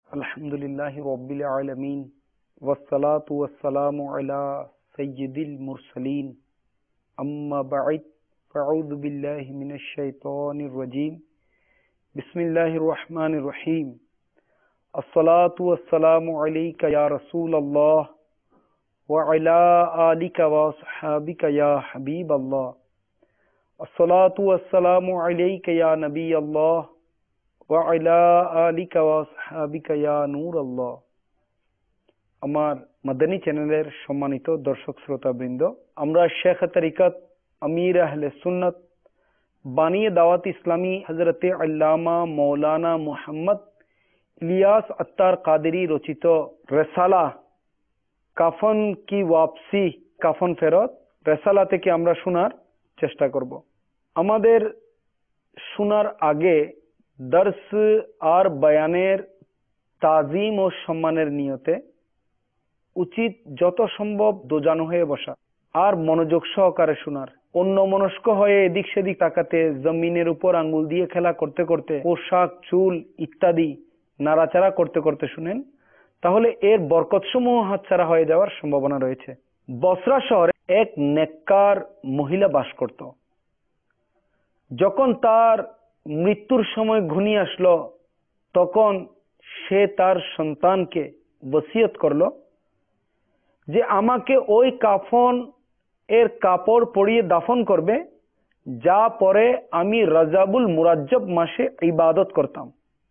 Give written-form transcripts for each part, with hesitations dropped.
अल्हम्दुलिल्लाहि रब्बिल आलमीन वस्सलातु वस्सलामु अला सय्यिदिल मुरसलीन अम्मा बअद फ़अऊज़ु बिल्लाहि मिनश शैतानिर रजीम बिस्मिल्लाहिर रहमानिर रहीम अस्सलातु वस्सलामु अलैका या रसूलल्लाह व अला आलिका व अस्हाबिका या हबीबल्लाह अस्सलातु वस्सलामु अलैका या नबीयल्लाह व अला आलिका व अस्हाबिका या नूरल्लाह। আমার মাদানী চ্যানেলের সম্মানিত দর্শক শ্রোতাবৃন্দ, আমরা শেখ তরিকত আমির আহলে সুন্নত বানিয়ে দাওয়াত ইসলামী হযরতে আল্লামা মৌলানা মুহাম্মদ ইলিয়াস আত্তার কাদেরী রচিত রেসালা কাফন কি ওয়াপসি কাফন ফেরত রেসালা থেকে আমরা শোনার চেষ্টা করব। আমাদের শোনার আগে দর্স আর বয়ানের তাজিম ও সম্মানের নিয়তে উচিত যত সম্ভব দোজানো হয়ে বসা আর মনোযোগ সহকারে শোনার। অন্য মনস্ক হয়ে এদিক সেদিক তাকাতে, জমিনের উপর আঙ্গুল দিয়ে খেলা করতে করতে, পোশাক চুল ইত্যাদি নাড়াচাড়া করতে করতে শুনেন, তাহলে এর বরকতসমূহ হাতছাড়া হয়ে যাওয়ার সম্ভাবনা রয়েছে। বসরা শহরে এক নেককার মহিলা বাস করত। যখন তার মৃত্যুর সময় ঘনিয়ে আসলো, তখন সে তার সন্তানকে ওসিয়ত করলো যে আমাকে ওই কাফন এর কাপড় পরিয়ে দাফন করবে যা পরে আমি রজাবুল মুরাজ্জব মাসে ইবাদত করতাম।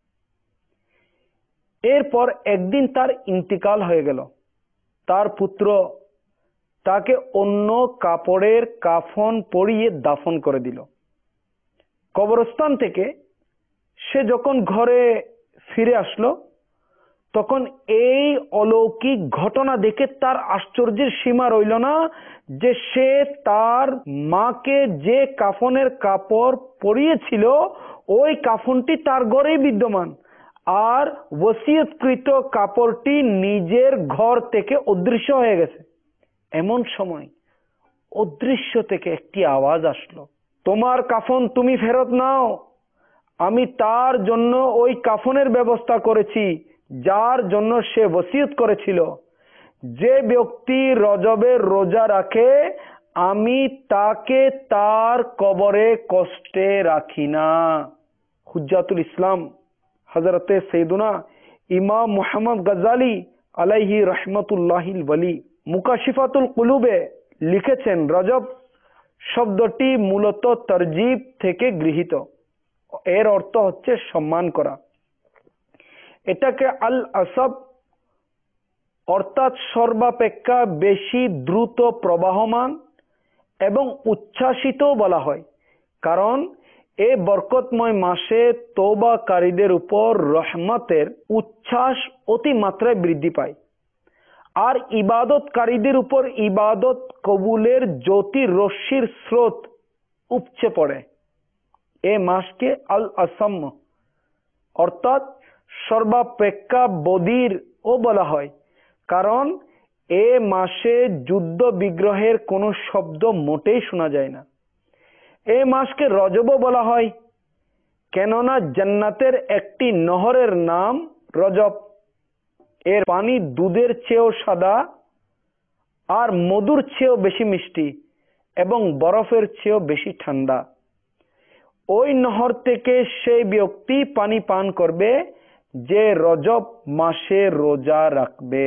এরপর একদিন তার ইন্তিকাল হয়ে গেল। তার পুত্র তাকে অন্য কাপড়ের কাফন পরিয়ে দাফন করে দিল। কবরস্থান থেকে সে যখন ঘরে ফিরে আসলো, তখন এই অলৌকিক ঘটনা দেখে তার আশ্চর্যের সীমা রইল না যে সে তার মাকে যে কাফনের কাপড় পরিয়েছিল ওই কাফনটি তার ঘরেই বিদ্যমান, আর ওসিয়তকৃত কাপড়টি নিজের ঘর থেকে অদৃশ্য হয়ে গেছে। এমন সময় অদৃশ্য থেকে একটি আওয়াজ আসলো, তোমার কাফন তুমি ফেরত নাও, আমি তার জন্য ওই কাফনের ব্যবস্থা করেছি যার জন্য সে ওসিয়ত করেছিল। যে ব্যক্তি রজবের রোজা রাখে আমি তাকে তার কবরে কষ্টে রাখি না। হুজ্জাতুল ইসলাম হযরতে সৈয়দুনা ইমাম মুহাম্মদ গজালি আলাইহি রহমাতুল্লাহিল ওয়ালি মুকাশিফাতুল কুলুবে লিখেছেন, রজব শব্দটি মূলত তরজিব থেকে গৃহীত। এর অর্থ হচ্ছে সম্মান করা। এটাকে আল আসব অর্থাৎ সর্বাপেক্ষা বেশি দ্রুত প্রবাহমান এবং উচ্ছ্বাসিত বলা হয়, কারণ এই বরকতময় মাসে তওবাকারীদের উপর রহমতের উচ্ছ্বাস অতিমাত্রায় বৃদ্ধি পায়, আর ইবাদতকারীদের উপর ইবাদত কবুলের জ্যোতি রশ্মির স্রোত উপচে পড়ে। এ মাসকে আল আসম অর্থাৎ সর্বাপেক্ষা বদির ও বলা হয়, কারণ এ মাসে যুদ্ধ বিগ্রহের কোনো শব্দ মোটেই শোনা যায় না। এ মাসকে রজব বলা হয় কেননা জান্নাতের একটি নহরের নাম রজব। এর পানি দুধের চেয়েও সাদা আর মধুর চেয়েও বেশি মিষ্টি এবং বরফের চেয়েও বেশি ঠান্ডা। ওই নহর থেকে সেই ব্যক্তি পানি পান করবে যে রজব মাসে রোজা রাখবে।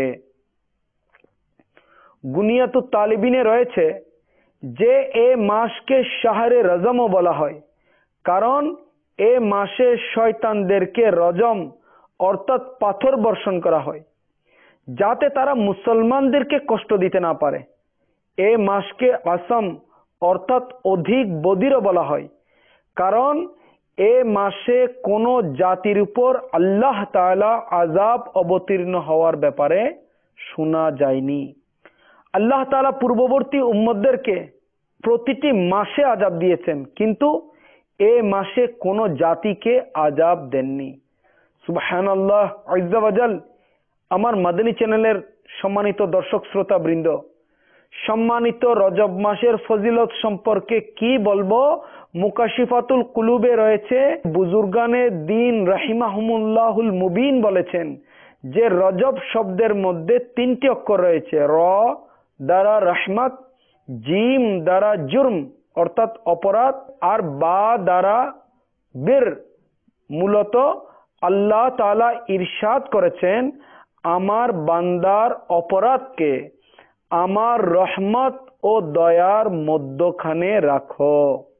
গুনিয়াতুত তালিবিনে রয়েছে যে এ মাসকে শাহরে রজমও বলা হয়, কারণ এ মাসে শয়তানদেরকে রজম অর্থাৎ পাথর বর্ষণ করা হয় যাতে তারা মুসলমানদেরকে কষ্ট দিতে না পারে। এ মাসকে আসম অর্থাৎ অধিক বদিরও বলা হয়, কারণ এ মাসে কোন জাতির উপর আল্লাহ তাআলা আযাব অবতীর্ণ হওয়ার ব্যাপারে শোনা যায়নি। আল্লাহ তাআলা পূর্ববর্তী উম্মতদেরকে প্রতিটি মাসে আযাব দিয়েছেন, কিন্তু এ মাসে কোন জাতিকে আযাব দেননি। সুবহানাল্লাহ আযজা ওয়াজাল। আমার মাদানী চ্যানেলের সম্মানিত দর্শক শ্রোতা বৃন্দ, সম্মানিত রজব মাসের ফজিলত সম্পর্কে কি বলবো, মুকাশিফাতুল কুলুবে রয়েছে। বুজুর্গানে দ্বীন রাহিমাহুমুল্লাহুল মুবিন বলেছেন যে রজব শব্দের মধ্যে 3টি অক্ষর রয়েছে, র দ্বারা রহমত, জিম দ্বারা জুর্ম অর্থাৎ অপরাধ, আর বা দ্বারা বীর। মূলত আল্লাহ তাআলা ইরশাদ করেছেন, আমার বান্দার অপরাধকে আমার রহমত ও দয়ার মধ্যখানে রাখো।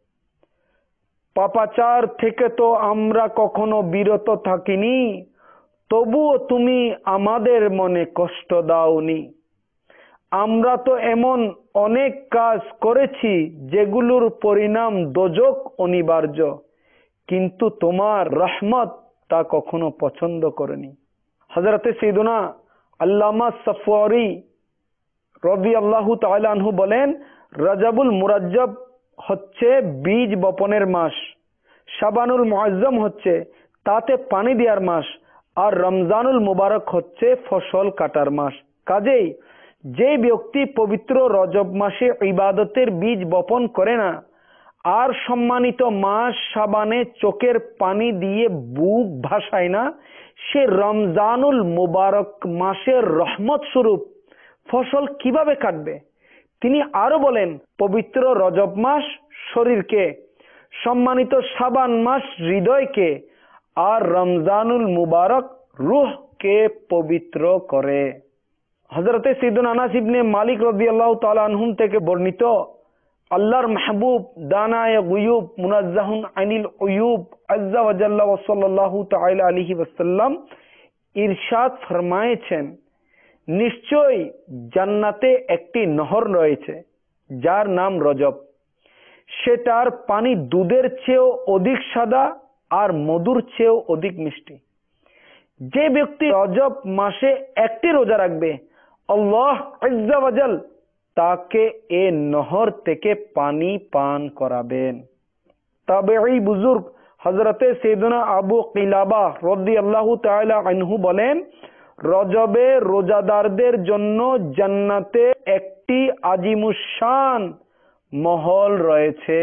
পাপাচার থেকে তো আমরা কখনো বিরত থাকিনি, তবুও তুমি আমাদের মনে কষ্ট দাওনি। আমরা তো এমন অনেক কাজ করেছি যেগুলোর পরিণাম দোজখ অনিবার্য, কিন্তু তোমার রহমত তা কখনো পছন্দ করেনি। হযরতে সাইয়েদুনা আল্লামা সাফওয়ারি রাদিয়াল্লাহু তাআলা আনহু বলেন, রজবুল মুরাজ্জব হচ্ছে বীজ বপনের মাস, শাবানুল মুআজ্জম হচ্ছে তাতে পানি দেওয়ার মাস, আর রমজানুল মুবারক হচ্ছে ফসল কাটার মাস। কাজেই যে ব্যক্তি পবিত্র রজব মাসে ইবাদতের বীজ বপন করে না, আর সম্মানিত মাস শাবানে চোখের পানি দিয়ে বুক ভাসায় না, সে রমজানুল মুবারক মাসের রহমত স্বরূপ ফসল কিভাবে কাটবে? তিনি আরো বলেন, পবিত্র রজব মাস শরীরকে, সম্মানিত শাবান মাস হৃদয়কে, আর রমজানুল মুবারক রূহকে পবিত্র করে। হযরতে সাইয়েদুনা আনাস ইবনে মালিক রাদিয়াল্লাহু তাআলা আনহু থেকে বর্ণিত, আল্লাহর মাহবুব দানায়ে গুয়ুব মুনাজ্জাহুন আনিল উয়ুব আজ্জা ওয়া জাল্লা ওয়া সাল্লাল্লাহু তাআলা আলাইহি ওয়াসাল্লাম ইরশাদ ফরমায়েছেন, নিশ্চয়ই জান্নাতে একটি নহর রয়েছে যার নাম রজব। সেটার পানি দুধের চেয়েও অধিক সাদা আর মধুর চেয়েও অধিক মিষ্টি। যে ব্যক্তি রজব মাসে একটি রোজা রাখবে, আল্লাহ আজ্জা ওয়া জাল তাকে এ নহর থেকে পানি পান করাবেন। তাবেঈ বুজুর্গ হযরতে সাইয়েদুনা আবু কিলাবা রাদিয়াল্লাহু তাআলা আনহু বলেন, রজবে রোজাদারদের জন্য জান্নাতে একটি আজিমুশান মহল রয়েছে।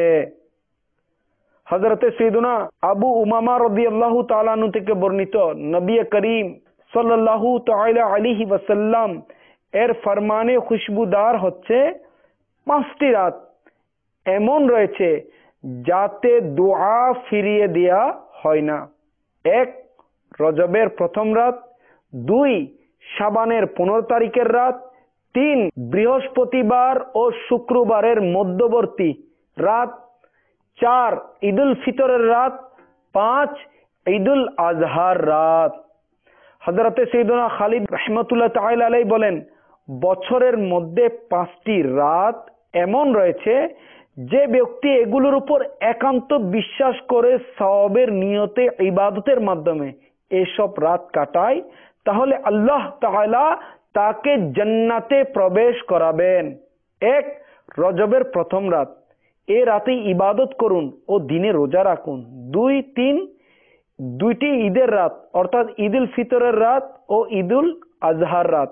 হযরতে সাইয়েদুনা আবু উমামা রাদিয়াল্লাহু তাআলা আনহু থেকে বর্ণিত, নবী করিম সাল্লাল্লাহু তাআলা আলাইহি ওয়াসাল্লাম এর ফরমানে খুশবুদার হচ্ছে 5টি রাত এমন রয়েছে যাতে দোয়া ফিরিয়ে দেয়া হয় না। 1 রজবের প্রথম রাত, 2 শাবানের 15 তারিখের রাত, 3 বৃহস্পতিবার ও শুক্রবারের মধ্যবর্তী রাত, 4 ঈদুল ফিতরের রাত, 5 ঈদুল আজহার রাত। হযরতে সাইয়েদুনা খালিদ রাহমাতুল্লাহ তাআলা আলাইহি বলেন, বছরের মধ্যে 5টি রাত এমন রয়েছে যে ব্যক্তি এগুলোর উপর একান্ত বিশ্বাস করে সওয়াবের নিয়তে ইবাদতের মাধ্যমে এসব রাত কাটায়, তাহলে আল্লাহ তাআলা তাকে জান্নাতে প্রবেশ করাবেন। 1 রজবের প্রথম রাত, এ রাতে ইবাদত করুন ও দিনে রোজা রাখুন। 2, 3 দুইটি ঈদের রাত অর্থাৎ ঈদুল ফিতরের রাত ও ঈদুল আজহার রাত,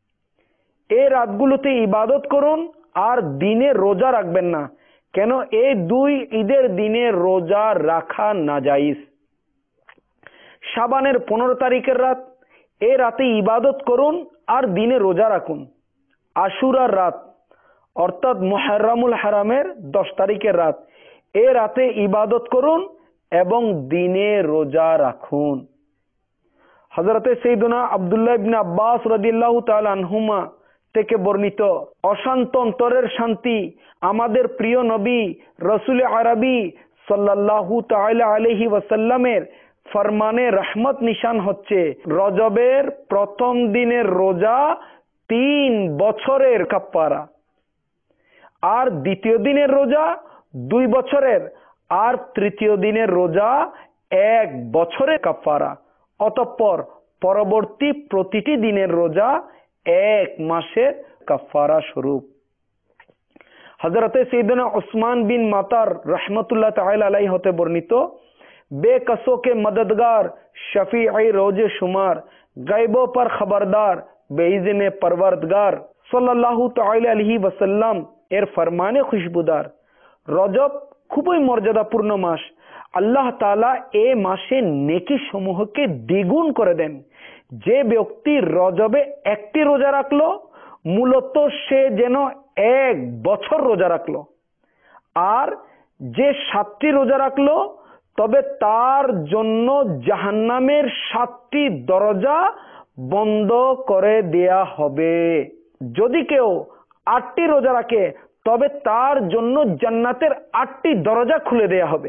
এই রাতগুলোতে ইবাদত করুন আর দিনে রোজা রাখবেন না, কেন এই 2 ঈদের দিনে রোজা রাখা নাজায়েজ। শাবানের 15 তারিখের রাত, এই রাতে ইবাদত করুন আর দিনে রোজা রাখুন। আশুরার রাত অর্থাৎ মুহররমুল হারামের 10 তারিখের রাত, এই রাতে ইবাদত করুন এবং দিনে রোজা রাখুন। হযরতে সাইয়েদুনা আব্দুল্লাহ ইবনে আব্বাস রাদিয়াল্লাহু তাআলা আনহুমা থেকে বর্ণিত, অশান্ত অন্তরের শান্তি আমাদের প্রিয় নবী রাসূল আরবি সাল্লাল্লাহু তাআলা আলাইহি ওয়াসাল্লামের ফরমানে রহমত নিশান হচ্ছে রজবের প্রথম দিনের রোজা 3 বছরের কাফারা, আর দ্বিতীয় দিনের রোজা 2 বছরের, আর তৃতীয় দিনের রোজা 1 বছরের কাফারা। অতঃপর পরবর্তী প্রতিটি দিনের রোজা 1 মাসের কাফারা স্বরূপ। হযরতে সাইয়েদনা উসমান বিন মাতার रहमतुल्लाह ताआला अलैहि হতে बर्णित, बेकसों के मददगार शफीई रोजे शुमार गायबों पर खबरदार बेइज़्ने परवरदिगार সাল্লাল্লাহু তাআলা আলাইহি ওয়াসাল্লাম এর ফরমানে খুশবুদার। রজব খুবই মর্যাদাপূর্ণ মাস। আল্লাহ তাআলা এই মাসে নেকি সমূহকে দ্বিগুণ করে দেন। যে ব্যক্তি রজবে একটি রোজা রাখলো মূলত সে যেন 1 বছর রোজা রাখলো, আর যে 7টি রোজা রাখলো তবে তার জন্য জাহান্নামের 7টি দরজা বন্ধ করে দেয়া হবে। যদি কেউ 8টি রোজা রাখে তবে তার জন্য জান্নাতের 8টি দরজা খুলে দেয়া হবে।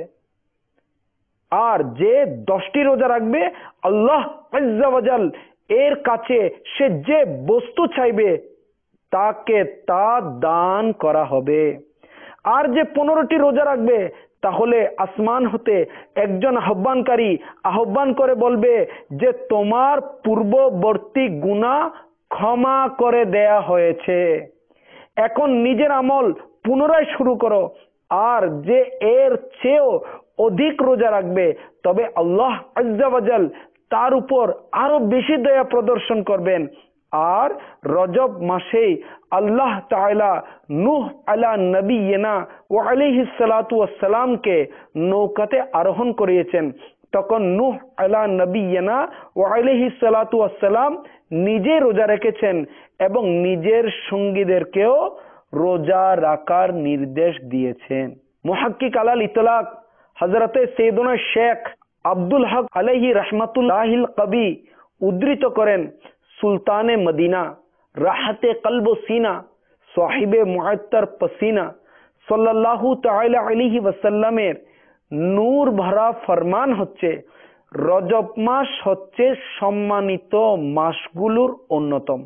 আর যে 10টি রোজা রাখবে আল্লাহ আজ্জা ওয়াজাল এর কাছে সে যে বস্তু চাইবে তাকে তা দান করা হবে। আর যে 15টি রোজা রাখবে তাহলে আসমান হতে একজন আহ্বানকারী আহ্বান করে বলবে যে তোমার পূর্ববর্তী গুনাহ ক্ষমা করে দেয়া হয়েছে, এখন নিজের আমল পুনরায় শুরু করো। আর যে এর চেয়েও অধিক রোজা রাখবে তবে আল্লাহ আজ্জা ওয়াজাল তার উপর আরো বেশি দয়া প্রদর্শন করবেন। আর রজব মাসেই আল্লাহ তাআলা নূহ আলা নবিয়িনা ওয়া আলাইহিস সালাতু ওয়াস সালামকে নৌকাতে আরোহণ করিয়েছেন। তখন নূহ আলা নবিয়িনা ওয়া আলাইহিস সালাতু ওয়াস সালাম নিজে রোজা রেখেছেন এবং নিজের সঙ্গীদেরকেও রোজা রাখার নির্দেশ দিয়েছেন। মুহাক্কিক আলাল ইতলাক হযরতে সৈয়দনা শেখ আব্দুল হক আলাইহি রাহমাতুল্লাহিল কবি উদ্ধৃত করেন, সুলতানে মদিনা রাহতে কলব সিনা সাহিবে মুআত্তার পসিনা সাল্লাল্লাহু তাআলা আলাইহি ওয়াসাল্লামের নূর ভরা ফরমান হচ্ছে, রজব মাস হচ্ছে সম্মানিত মাসগুলোর অন্যতম।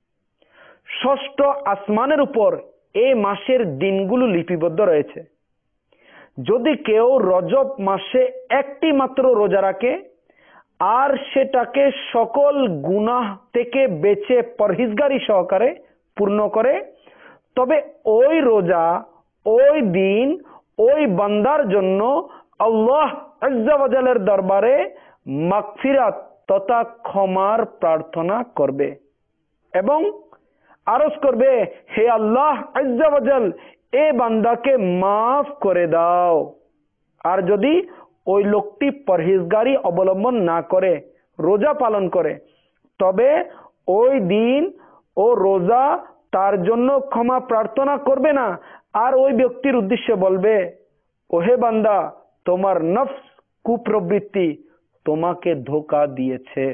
ষষ্ঠ আসমানের উপর এই মাসের দিনগুলো লিপিবদ্ধ রয়েছে। যদি কেউ রজব মাসে একটি মাত্র রোজা রাখে আর সেটাকে সকল গুনাহ থেকে বেঁচে পরহেজগারি সহকারে পূর্ণ করে, তবে ওই রোজা ওই দিন ওই বান্দার জন্য আল্লাহ আজ্জা ওয়াজালের দরবারে মাগফিরাত তথা ক্ষমার প্রার্থনা করবে এবং আরজ করবে, হে আল্লাহ আজ্জা ওয়াজাল এ বান্দাকে মাফ করে দাও। আর যদি ওই লোকটি পরহেজগারি অবলম্বন না করে রোজা পালন করে তবে ওই দিন ও রোজা তার জন্য ক্ষমা প্রার্থনা করবে না, আর ওই ব্যক্তির উদ্দেশ্যে বলবে, ওহে বান্দা তোমার নফস কুপ্রবৃত্তি তোমাকে ধোঁকা দিয়েছে।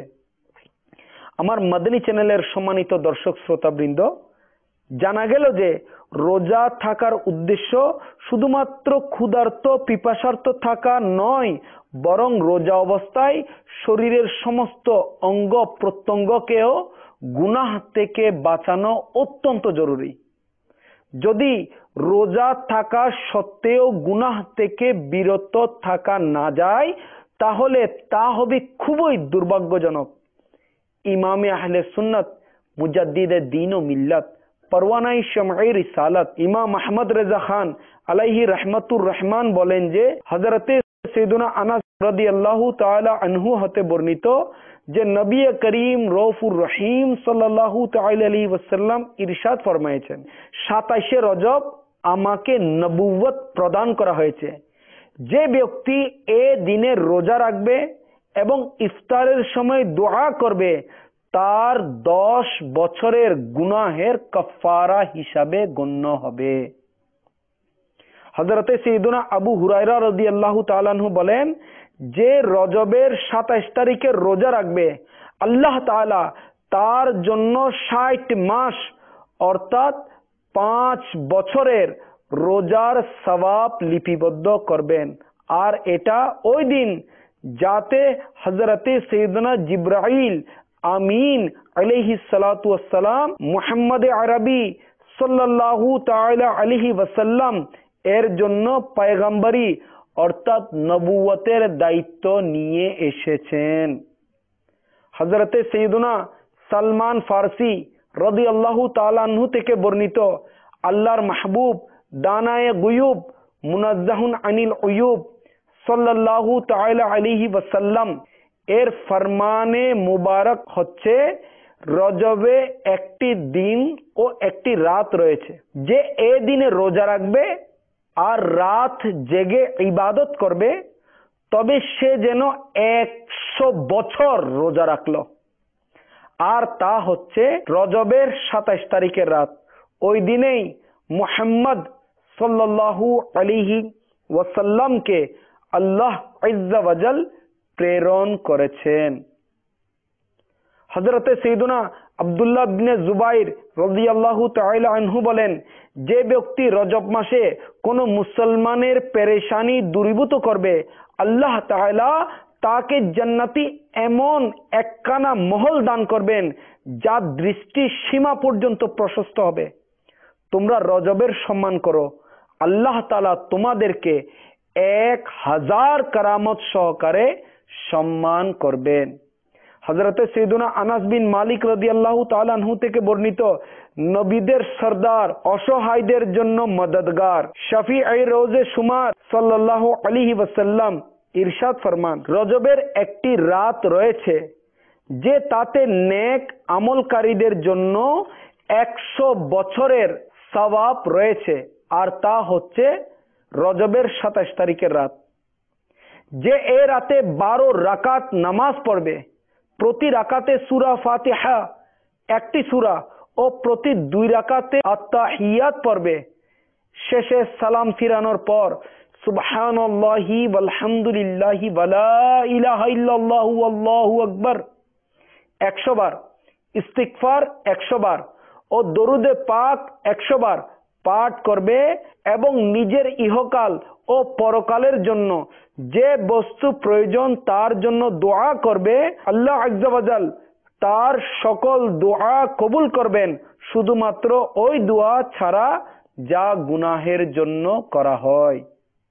আমার মাদানী চ্যানেলের সম্মানিত দর্শক শ্রোতাবৃন্দ, জানা গেল যে রোজা থাকার উদ্দেশ্য শুধুমাত্র ক্ষুধার্ত পিপাসার্ত থাকা নয়, বরং রোজা অবস্থায় শরীরের সমস্ত অঙ্গ প্রত্যঙ্গকেও গুনাহ থেকে বাঁচানো অত্যন্ত জরুরি। যদি রোজা থাকা সত্ত্বেও গুনাহ থেকে বিরত থাকা না যায় তাহলে তা হবে খুবই দুর্ভাগ্যজনক। ইমামে আহলে সুন্নাত মুজাদ্দিদে দ্বীন ও মিল্লাত পরওয়ানায়ে শামঈ রিসালাত ইমাম আহমদ রেজা খান আলাইহি রাহমাতুর রহমান বলেন যে হযরতে সাইয়্যিদুনা আনাস রাদিয়াল্লাহু তাআলা আনহু হতে বর্ণিত যে নবী করিম রউফুর রহিম সাল্লাল্লাহু তাআলা আলাইহি ওয়াসাল্লাম ইরশাদ ফরমায়েছেন, 27শে রজব আমাকে নবুয়ত প্রদান করা হয়েছে। যে ব্যক্তি এ দিনে রোজা রাখবে এবং ইফতারের সময় দোয়া করবে তার 10 বছরের গুনাহের কাফারা হিসাবে গণ্য হবে। হযরতে সাইয়্যিদুনা আবু হুরায়রা রাদিয়াল্লাহু তাআলা আনহু বলেন যে রজবের 27 তারিখে রোজা রাখবে আল্লাহ তাআলা তার জন্য 60 মাস অর্থাৎ 5 বছরের রোজার সওয়াব লিপিবদ্ধ করবেন। আর এটা ওই দিন যাতে হযরতে সাইয়্যিদুনা জিবরাইল আমিন আলাইহিস সালাতু ওয়াস সালাম মুহাম্মদ আরবি সাল্লাল্লাহু তাআলা আলাইহি ওয়াসাল্লাম এর জন্য পয়গম্বরী অর্থাৎ নবুয়তের দায়িত্ব নিয়ে এসেছেন। হযরতে সাইয়্যিদুনা সালমান ফারসি রাদিয়াল্লাহু তাআলা আনহু থেকে বর্ণিত, আল্লাহর মাহবুব দানায়ে গুয়ুব মুনাজ্জাহুন আনিল উয়ুব সাল্লাল্লাহু তাআলা আলাইহি ওয়াসাল্লাম এর ফরমানে মুবারক হচ্ছে, রজবে একটি দিন ও একটি রাত রয়েছে। যে এ দিনে রোজা রাখবে আর রাত জেগে ইবাদত করবে তবে সে যেন 100 বছর রোজা রাখলো। আর তা হচ্ছে রজবের 27 তারিখের রাত। ওই দিনেই মুহাম্মদ সাল্লাল্লাহু আলাইহি ওয়াসাল্লামকে আল্লাহ আজ্জা ওয়াজাল প্রেরণ করেছেন। হযরতে সাইয়্যিদুনা আব্দুল্লাহ ইবনে জুবাইর রাদিয়াল্লাহু তাআলা আনহু বলেন, যে ব্যক্তি রজব মাসে কোনো মুসলমানের পেরেশানি দূরীভূত করবে, আল্লাহ তাআলা তাকে জান্নাতি এমন একখানা মহল দান করবেন যা দৃষ্টির সীমা পর্যন্ত প্রশস্ত হবে। তোমরা রজবের সম্মান করো, আল্লাহ তাআলা তোমাদেরকে 1000 কারামত সহকারে সম্মান করবেন। হযরতে সাইয়্যিদুনা আনাস বিন মালিক রাদিয়াল্লাহু তাআলা আনহু থেকে বর্ণিত, নবীদের সরদার, অসহায়দের জন্য মদদগার, শফিঈ রোজে শুমার সাল্লাল্লাহু আলাইহি ওয়াসাল্লাম ইরশাদ ফরমান, রজবের একটি রাত রয়েছে যে তাতে নেক আমলকারীদের জন্য 100 বছরের সওয়াব রয়েছে, আর তা হচ্ছে রজবের 27 তারিখের রাত। যে এ রাতে 12 রাকাত নামাজ পড়বে, প্রতি রাকাতে সূরা ফাতিহা একটি সূরা ও প্রতি 2 রাকাতে আত-তাহিয়াত পড়বে, শেষে সালাম ফিরানোর পর সুবহানাল্লাহি ওয়ালহামদুলিল্লাহি ওয়ালা ইলাহা ইল্লাল্লাহু আল্লাহু আকবার 100 বার, ইস্তিগফার 100 বার ও দরুদে পাক 100 বার পাঠ করবে এবং নিজের ইহকাল ও পরকালের জন্য যে বস্তু প্রয়োজন তার জন্য দোয়া করবে, আল্লাহ আজ্জা ওয়াজাল তার সকল দোয়া কবুল করবেন, শুধুমাত্র ওই দোয়া ছাড়া যা গুনাহের জন্য করা হয়।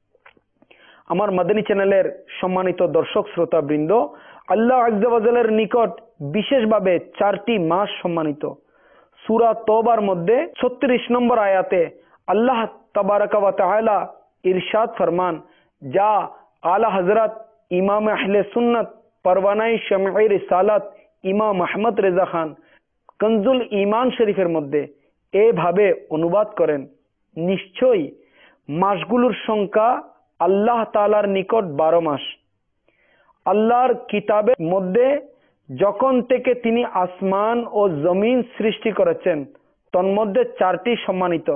আমার মাদানী চ্যানেলের সম্মানিত দর্শক শ্রোতা বৃন্দ, আল্লাহ আজ্জা ওয়াজালের নিকট বিশেষভাবে 4টি মাস সম্মানিত। সূরা তওবার মধ্যে 36 নম্বর আয়াতে আল্লাহ তাবারাকা ওয়া তাআলা ইরশাদ ফরমান, যা আলা হযরত ইমাম আহলে সুন্নাত পরওয়ানায়ে শামঈ রিসালাত ইমাম আহমদ রেজা খান কনজুল ঈমান শরীফের মধ্যে এভাবে অনুবাদ করেন, নিশ্চয়ই মাসগুলোর সংখ্যা আল্লাহ তাআলার নিকট 12 মাস। আল্লাহর কিতাবের মধ্যে যখন থেকে তিনি আসমান ও জমিন সৃষ্টি করেছেন তন্মধ্যে 4টি সম্মানিত।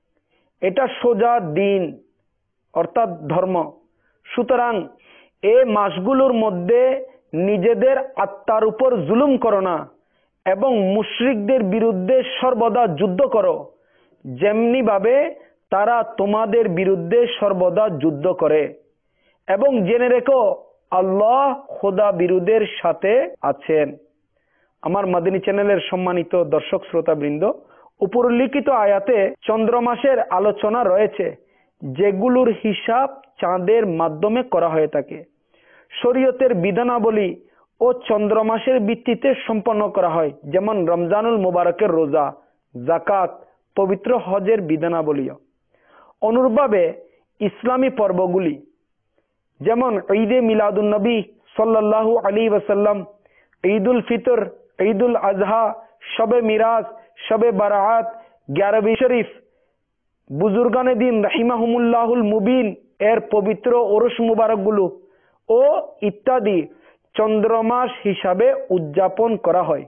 এটা সোজা দিন অর্থাৎ ধর্ম। সুতরাং এই মাসগুলোর মধ্যে নিজেদের আত্মার উপর জুলুম করো না এবং মুশরিকদের বিরুদ্ধে সর্বদা যুদ্ধ করো, যেমনি ভাবে তারা তোমাদের বিরুদ্ধে সর্বদা যুদ্ধ করে, এবং জেনে রেখো আল্লাহ খোদা বিরোধীদের সাথে আছেন। আমার মাদানী চ্যানেলের সম্মানিত দর্শক শ্রোতা বৃন্দ, উপরোল্লিখিত আয়াতে চন্দ্রমাসের আলোচনা রয়েছে, যেগুলোর হিসাব চাঁদের মাধ্যমে করা হয়ে থাকে। শরীয়তের বিধানাবলী ও চন্দ্রমাসের ভিত্তিতে সম্পন্ন করা হয়, যেমন রমজানুল মুবারকের রোজা, যাকাত, পবিত্র হজের বিধানাবলীও। অনুরূপভাবে ইসলামী পর্বগুলি যেমন ঈদে মিলাদুন নবী সাল্লাল্লাহু আলাইহি ওয়াসাল্লাম, ঈদুল ফিতর, ঈদুল আজহা, শবে মিরাজ, শবে বারাআত, 11 শরীফ, বুজুর্গানে দিন রাহিমাহুমুল্লাহুল মুবিন এর পবিত্র ওরস মুবারকগুলো ও ইত্যাদি চন্দ্রমাস হিসাবে উদযাপন করা হয়।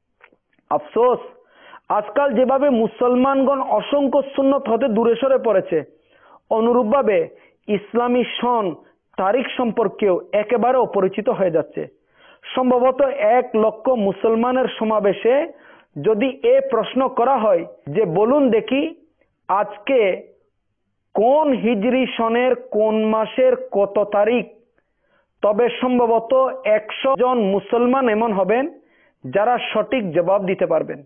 আফসোস, আজকাল যেভাবে মুসলমানগণ অসংখ্য সুন্নত হতে দূরে সরে পড়েছে, অনুরূপভাবে ইসলামী সন তারিখ সম্পর্কেও একেবারে অপরিচিত হয়ে যাচ্ছে। সম্ভবত 1 লক্ষ মুসলমানের সমাবেশে যদি এ প্রশ্ন করা হয় যে বলুন দেখি আজকে কোন হিজরি সনের কোন মাসের কত তারিখ, তবে সম্ভবত 100 জন মুসলমান এমন হবেন যারা সঠিক জবাব দিতে পারবেন।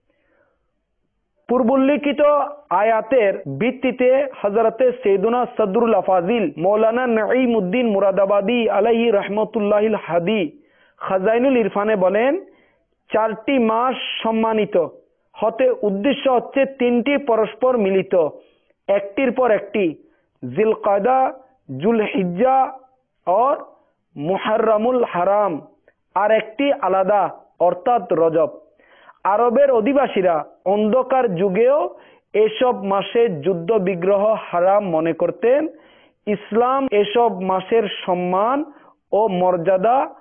পূর্বোল্লিখিত আয়াতের ভিত্তিতে হযরতে সাইয়্যিদুনা সদরুল আফাজিল মৌলানা নাঈমউদ্দিন মুরাদাবাদী আলাইহি রাহমাতুল্লাহিল হাদি খাজাইনুল ইরফানে বলেন, 4টি মাস সম্মানিত হতে উদ্দেশ্য হচ্ছে 3টি পরস্পর মিলিত, একটির পর একটি, জিলকাদা, জুলহিজ্জা और মুহররমুল হারাম, আর একটি আলাদা অর্থাৎ রজব। আরবের অধিবাসীরা অন্ধকার যুগেও এসব মাসে যুদ্ধ বিগ্রহ হারাম মনে করতেন। ইসলাম এসব মাসের সম্মান ও মর্যাদা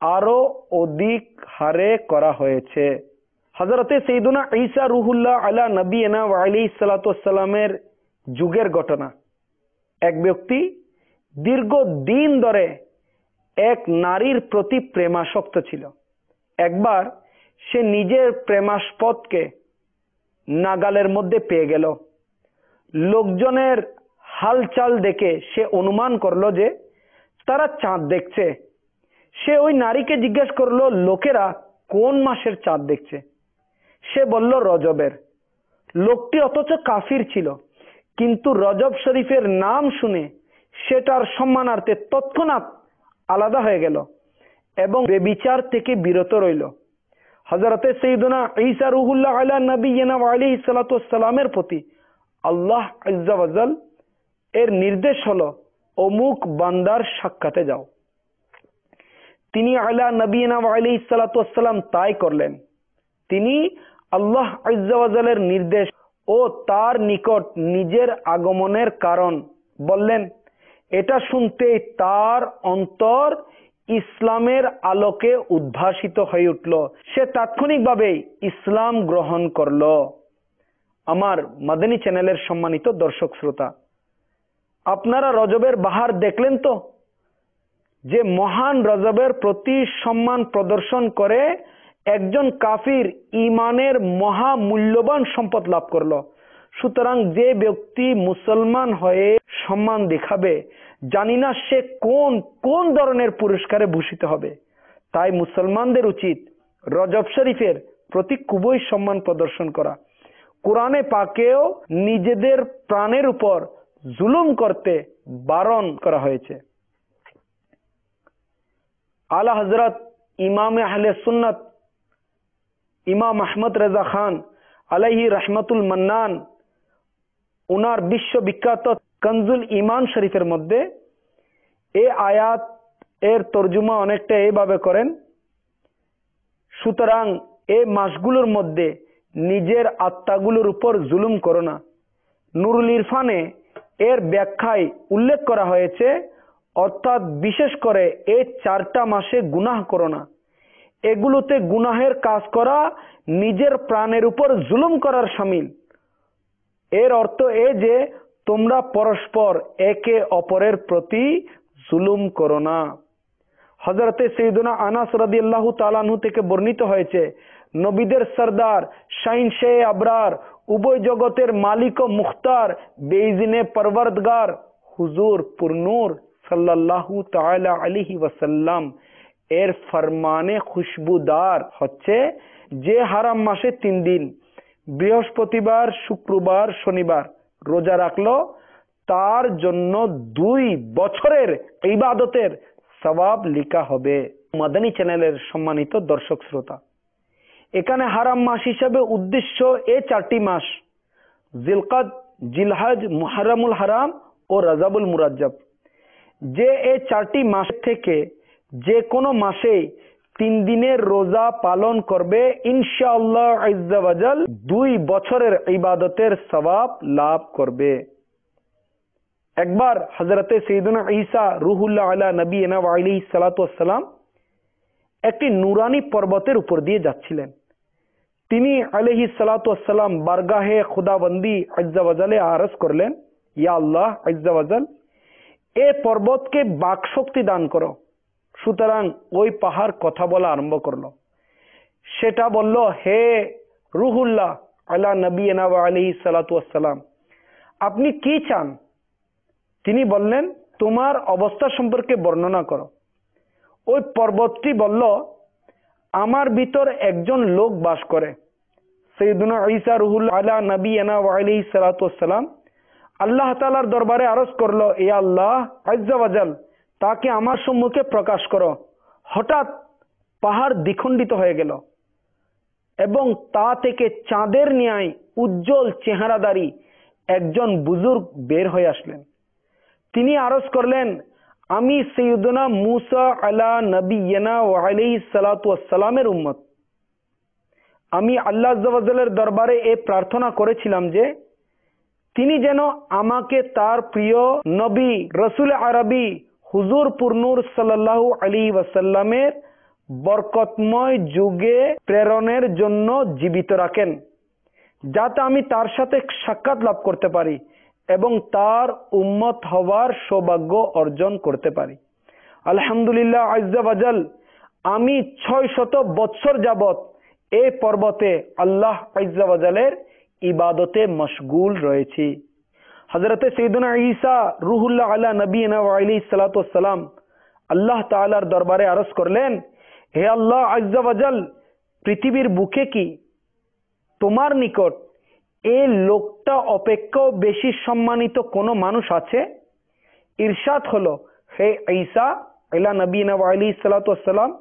আরো অধিক হারে করা হয়েছে। হযরতে সৈয়দুনা ঈসা রুহুল্লাহ আলা নবিয়িনা ওয়া আলাইহিস সালাতু ওয়াসসালামের যুগের ঘটনা। এক ব্যক্তি দীর্ঘদিন ধরে এক নারীর প্রতি প্রেমাসক্ত ছিল। একবার সে নিজের প্রেমাস্পদকে নাগালের মধ্যে পেয়ে গেল। লোকজনের হালচাল দেখে সে অনুমান করলো যে তারা চাঁদ দেখছে। সে ওই নারীকে জিজ্ঞেস করলো, লোকেরা কোন মাসের চাঁদ দেখছে? সে বলল রজবের। লোকটি অথচ কাফির ছিল, কিন্তু রজব শরীফের নাম শুনে সেটার সম্মানার্থে তৎক্ষণাৎ আলাদা হয়ে গেল এবং বেবিচার থেকে বিরত রইল। হযরতে সৈয়দুনা ঈসা রুহুল্লাহ আলা নবিয়িনা ওয়া আলাইহিস সালাতু ওয়াসসালামের প্রতি আল্লাহ আযজা ওয়া জাল এর নির্দেশ হলো, অমুক বান্দার সাক্ষাতে যাও। তিনি আলা নবিয়িনা ওয়া আলাইহিস সালাতু ওয়াসসালাম তাই করলেন। তিনি আল্লাহ আযজা ওয়া জালের নির্দেশ ও তার নিকট নিজের আগমনের কারণ বললেন। এটা শুনতেই তার অন্তর ইসলামের আলোকে উদ্ভাসিত হয়ে উঠল। সে তাৎক্ষণিকভাবে ইসলাম গ্রহণ করল। আমার মাদানী চ্যানেলের সম্মানিত দর্শক শ্রোতা, আপনারা রজবের বাহার দেখলেন তো? যে মহান রজবের প্রতি সম্মান প্রদর্শন করে একজন কাফির ইমানের মহা মূল্যবান সম্পদ লাভ করলো। সুতরাং যে ব্যক্তি মুসলমান হয়ে সম্মান দেখাবে, জানি না সে কোন কোন ধরনের পুরস্কারে ভূষিত হবে। তাই মুসলমানদের উচিত রজব শরীফের প্রতি খুবই সম্মান প্রদর্শন করা। কোরআনে পাকেও নিজেদের প্রাণের উপর জুলুম করতে বারণ করা হয়েছে। আলা হযরত ইমাম আহলে সুন্নাত ইমাম আহমদ রেজা খান আলাইহি রহমাতুল মান্নান উনার বিশ্ববিখ্যাত কনজুল ইমান শরীফের মধ্যে এই আয়াত এর তর্জমা অনেকটা এইভাবে করেন, সুতরাং এই মাসগুলোর মধ্যে নিজের আত্মাগুলোর উপর জুলুম করো না। নুরুল ইরফানে এর ব্যাখ্যায় উল্লেখ করা হয়েছে, অর্থাৎ বিশেষ করে এই 4টা মাসে গুনাহ করো না। এগুলোতে গুনাহের কাজ করা নিজের প্রাণের উপর জুলুম করার শামিল। এর অর্থ এই যে তোমরা পরস্পর একে অপরের প্রতি জুলুম করো না। হযরতে সৈয়দুনা আনাস রাদিয়াল্লাহু তাআলা আনহু থেকে বর্ণিত হয়েছে, নবীদের সরদার শাহিনশাহ আবরার উভয় জগতের মালিক ও মুখতার বেইজিনে পরওয়ারদিগার হুজুর পুরনূর সাল্লাল্লাহু তাআলা আলাইহি ওয়াসাল্লাম এর ফরমানে খুশবুদার হচ্ছে, যে হারাম মাসে 3 দিন বৃহস্পতিবার, শুক্রবার, শনিবার রোজা রাখলো, তার জন্য 2 বছরের ইবাদতের সওয়াব লেখা হবে। মাদানী চ্যানেলের সম্মানিত দর্শক শ্রোতা, এখানে হারাম মাস হিসাবে উদ্দেশ্য এই 4টি মাস, জিলকাদ, জিলহজ, মুহররমুল হারাম ও রজবুল মুরাজ্জব। যে এই 4টি মাস থেকে যে কোনো মাসে 3 দিনের রোজা পালন করবে, ইনশাআল্লাহ আযজা ওয়া জাল 2 বছরের ইবাদতের সওয়াব লাভ করবে। একবার হযরতে সৈয়দুনা ঈসা রুহুল্লাহ আলা নবিয়িনা ওয়া আলাইহিস সালাতু ওয়াসসালাম একটি নুরানি পর্বতের উপর দিয়ে যাচ্ছিলেন। তিনি আলাইহিস সালাতু ওয়াসসালাম বারগাহে খুদাবন্দি আযজা ওয়া জালে আরজ করলেন, ইয়া আল্লাহ আযজা ওয়া জাল, এই পর্বতকে বাকশক্তি দান করো। সুতরাং ওই পাহাড় কথা বলা আরম্ভ করলো। সেটা বলল, হে রুহুল্লাহ আলা নবিয়িনা ওয়া আলাইহিস সালাতু ওয়াসসালাম, আপনি কি চান? তিনি বললেন, তোমার অবস্থা সম্পর্কে বর্ণনা করো। ওই পর্বতটি বলল, আমার ভিতর একজন লোক বাস করে। সৈয়দুনা ঈসা রুহুল্লাহ আলা নবিয়িনা ওয়া আলাইহিস সালাতু ওয়াসসালাম আল্লাহ তাআলার দরবারে আরজ করলো, ইয়া আল্লাহ আযজা ওয়া জাল, তাকে আমার সম্মুখে প্রকাশ করো। হঠাৎ পাহাড় দ্বিখণ্ডিত হয়ে গেল এবং তা থেকে চাঁদের ন্যায় উজ্জ্বল চেহারাদারী একজন বুজুর্গ বের হয়ে আসলেন। তিনি আরজ করলেন, আমি সৈয়দনা মুসা আলা নবিয়িনা ওয়া আলাইহিস সালাতু ওয়াসসালামের উম্মত। আমি আল্লাহ আযজা ওয়া জালের দরবারে এই প্রার্থনা করেছিলাম যে তিনি যেন আমাকে তার প্রিয় নবী রসুল আরবি হুজুর পুরনূর সাল্লাল্লাহু আলাইহি ওয়াসাল্লামের বরকতময় যুগে প্রেরণের জন্য জীবিত রাখেন, যাতে আমি তার সাথে সাক্ষাৎ লাভ করতে পারি এবং তার উম্মত হওয়ার সৌভাগ্য অর্জন করতে পারি। আলহামদুলিল্লাহ আজ্জা ওয়াজাল, আমি 600 বৎসর যাবত এই পর্বতে আল্লাহ আজ্জা ওয়াজালের ইবাদতে মশগুল রয়েছি। হযরতে সাইয়েদনা ঈসা রূহুল্লাহ আলা নবীনা ওয়া আলাইহিস সালাতু ওয়াস সালাম আল্লাহ তাআলার দরবারে আরজ করলেন, হে আল্লাহ আজ্জা ওয়াজাল, পৃথিবীর বুকে কি তোমার নিকট এই লোকটা অপেক্ষাও বেশি সম্মানিত কোনো মানুষ আছে? ইরশাদ হলো, হে ঈসা আলা নবীনা ওয়া আলাইহিস সালাতু ওয়াস সালাম,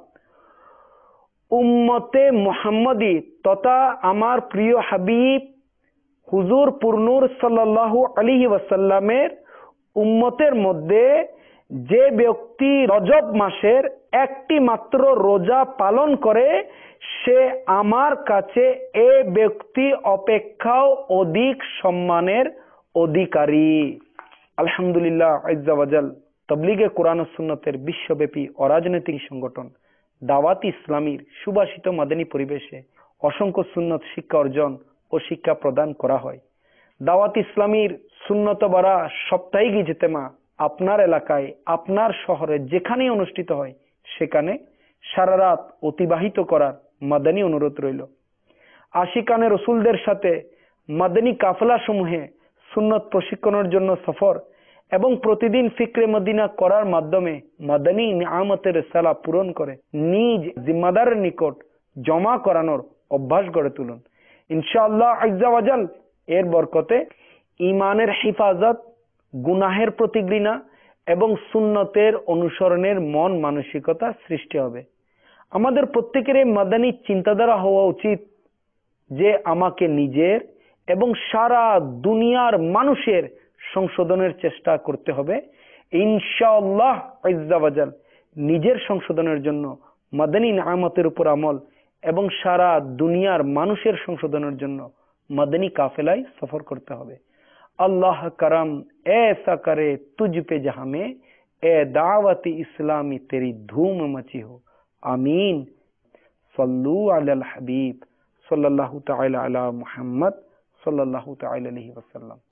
উম্মতে মুহাম্মদী তথা আমার প্রিয় হাবিব হুজুর পুরনূর সাল্লাল্লাহু আলাইহি ওয়াসাল্লামের উম্মতের মধ্যে যে ব্যক্তি রজব মাসের একটি মাত্র রোজা পালন করে, সে আমার কাছে এ ব্যক্তি অপেক্ষাও অধিক সম্মানের অধিকারী। আলহামদুলিল্লাহ আজ্জা ওয়াজাল, তাবলীগে কোরআন ও সুন্নতের বিশ্বব্যাপী অরাজনৈতিক সংগঠন দাওয়াত ইসলামীর সুবাসিত মাদানী পরিবেশে অসংখ্য সুন্নত শিক্ষা অর্জন ও শিক্ষা প্রদান করা হয়। দাওয়াত ইসলামীর সুন্নত বারা সাপ্তাহিক ইজতেমা আপনার এলাকায়, আপনার শহরে যেখানেই অনুষ্ঠিত হয়, সেখানে সারা রাত অতিবাহিত করার মাদানী অনুরোধ রইল। আশিকানে রসুলদের সাথে মাদানী কাফেলা সমূহে সুন্নত প্রশিক্ষণের জন্য সফর এবং প্রতিদিন ফিক্রে মদিনা করার মাধ্যমে মাদানী নিয়ামতের রিসালা পূরণ করে নিজ জিম্মাদারের নিকট জমা করানোর অভ্যাস গড়ে তুলুন। ইনশাআল্লাহ আজ্জা ওয়াজাল, এর বরকতে ঈমানের হিফাজত, গুনাহের প্রতি ঘৃণা এবং সুন্নতের অনুসরণের মন মানসিকতা সৃষ্টি হবে। আমাদের প্রত্যেকের এই মাদানী চিন্তাধারা হওয়া উচিত যে আমাকে নিজের এবং সারা দুনিয়ার মানুষের সংশোধনের চেষ্টা করতে হবে। ইনশাআল্লাহ আজ্জা ওয়াজাল, নিজের সংশোধনের জন্য মাদানী নিয়ামতের উপর আমল এবং সারা দুনিয়ার মানুষের সংশোধনের জন্য মাদানী কাফেলায় সফর করতে হবে। अल्लाह करम ऐसा करे तुझ पे जहां में, ए दावत इस्लामी तेरी धूम मची हो। आमीन। सल्लू अलल हबीब सल्लल्लाहु तआला अला मुहम्मद सल्लल्लाहु तआला अलैहि वसल्लम।